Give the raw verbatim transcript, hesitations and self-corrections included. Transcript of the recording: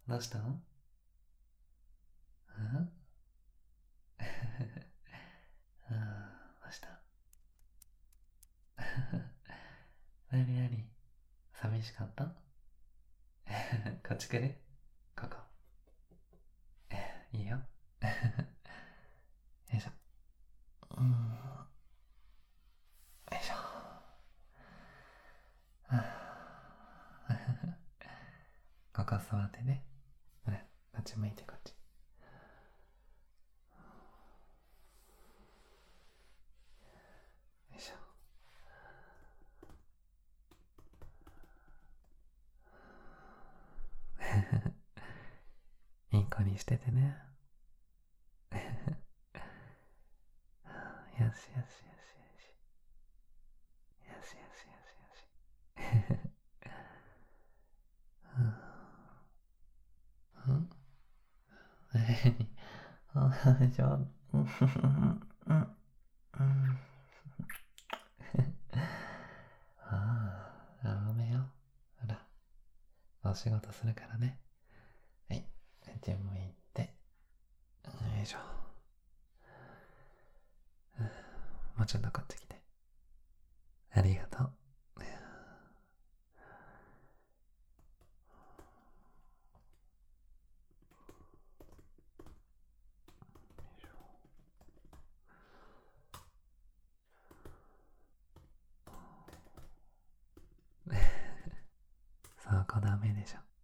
どうしたの？んうん、どうした？なになに？寂しかった？こっち来る？ここ。いいよ。よいしょ。うん。よいしょ。ここ座ってね。ほら、こっち向いてこっち。よいしょ。いい子にしててね。よしよしよしよし。よしよしよしよし。うん。うん。ちょっと。うん。うん。ああ、やめよ。ほら、お仕事するからね。はい。こっち向いて。よいしょ。もうちょっとこっち来て。ありがとう。そこダメでしょ。